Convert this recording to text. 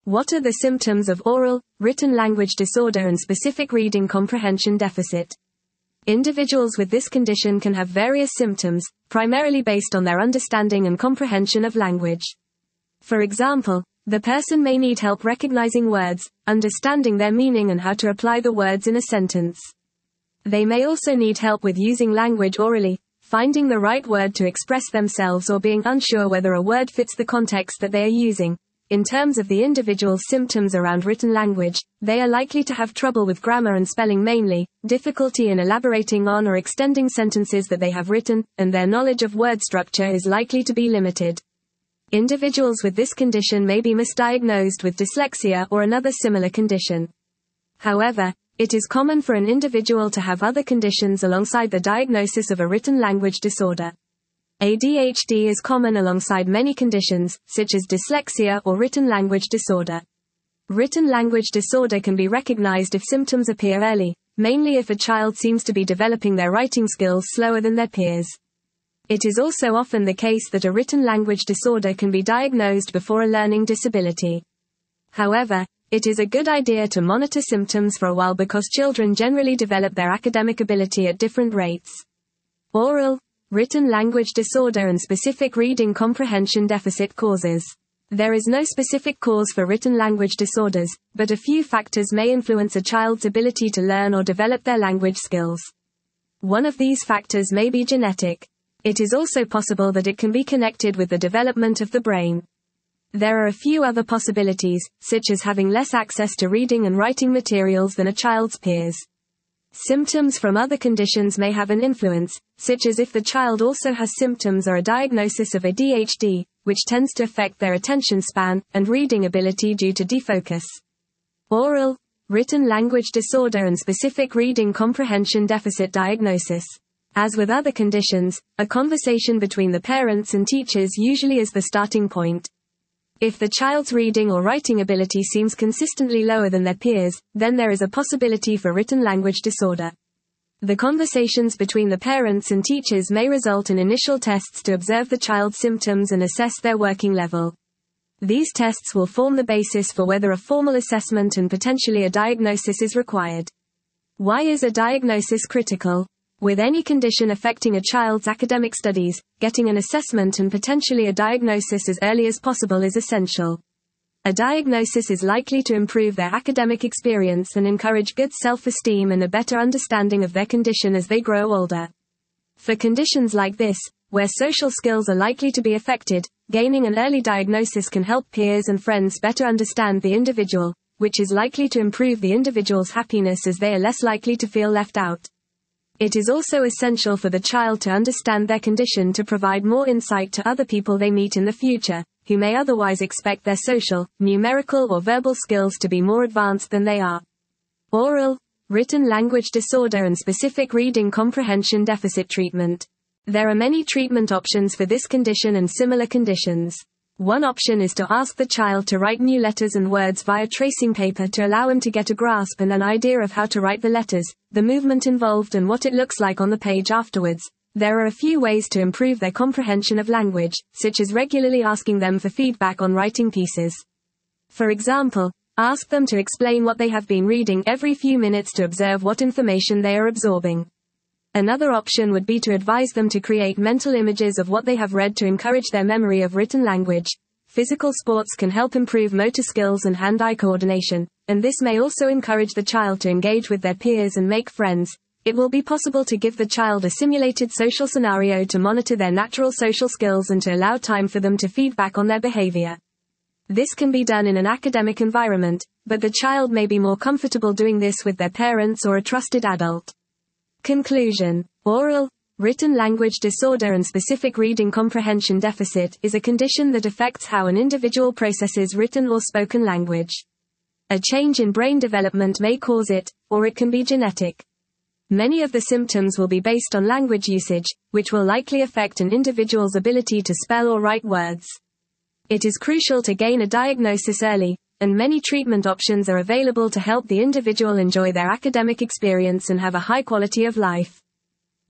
What are the symptoms of oral, written language disorder and specific reading comprehension deficit? Individuals with this condition can have various symptoms, primarily based on their understanding and comprehension of language. For example, the person may need help recognizing words, understanding their meaning and how to apply the words in a sentence. They may also need help with using language orally, finding the right word to express themselves or being unsure whether a word fits the context that they are using. In terms of the individual's symptoms around written language, they are likely to have trouble with grammar and spelling mainly, difficulty in elaborating on or extending sentences that they have written, and their knowledge of word structure is likely to be limited. Individuals with this condition may be misdiagnosed with dyslexia or another similar condition. However, it is common for an individual to have other conditions alongside the diagnosis of a written language disorder. ADHD is common alongside many conditions, such as dyslexia or written language disorder. Written language disorder can be recognized if symptoms appear early, mainly if a child seems to be developing their writing skills slower than their peers. It is also often the case that a written language disorder can be diagnosed before a learning disability. However, it is a good idea to monitor symptoms for a while because children generally develop their academic ability at different rates. Oral, written language disorder and specific reading comprehension deficit causes. There is no specific cause for written language disorders, but a few factors may influence a child's ability to learn or develop their language skills. One of these factors may be genetic. It is also possible that it can be connected with the development of the brain. There are a few other possibilities, such as having less access to reading and writing materials than a child's peers. Symptoms from other conditions may have an influence, such as if the child also has symptoms or a diagnosis of ADHD, which tends to affect their attention span and reading ability due to defocus. Oral, written language disorder and specific reading comprehension deficit diagnosis. As with other conditions, a conversation between the parents and teachers usually is the starting point. If the child's reading or writing ability seems consistently lower than their peers, then there is a possibility for written language disorder. The conversations between the parents and teachers may result in initial tests to observe the child's symptoms and assess their working level. These tests will form the basis for whether a formal assessment and potentially a diagnosis is required. Why is a diagnosis critical? With any condition affecting a child's academic studies, getting an assessment and potentially a diagnosis as early as possible is essential. A diagnosis is likely to improve their academic experience and encourage good self-esteem and a better understanding of their condition as they grow older. For conditions like this, where social skills are likely to be affected, gaining an early diagnosis can help peers and friends better understand the individual, which is likely to improve the individual's happiness as they are less likely to feel left out. It is also essential for the child to understand their condition to provide more insight to other people they meet in the future, who may otherwise expect their social, numerical or verbal skills to be more advanced than they are. Oral, written language disorder and specific reading comprehension deficit treatment. There are many treatment options for this condition and similar conditions. One option is to ask the child to write new letters and words via tracing paper to allow him to get a grasp and an idea of how to write the letters, the movement involved and what it looks like on the page afterwards. There are a few ways to improve their comprehension of language, such as regularly asking them for feedback on writing pieces. For example, ask them to explain what they have been reading every few minutes to observe what information they are absorbing. Another option would be to advise them to create mental images of what they have read to encourage their memory of written language. Physical sports can help improve motor skills and hand-eye coordination, and this may also encourage the child to engage with their peers and make friends. It will be possible to give the child a simulated social scenario to monitor their natural social skills and to allow time for them to feedback on their behavior. This can be done in an academic environment, but the child may be more comfortable doing this with their parents or a trusted adult. Conclusion. Oral, written language disorder and specific reading comprehension deficit is a condition that affects how an individual processes written or spoken language. A change in brain development may cause it, or it can be genetic. Many of the symptoms will be based on language usage, which will likely affect an individual's ability to spell or write words. It is crucial to gain a diagnosis early, and many treatment options are available to help the individual enjoy their academic experience and have a high quality of life.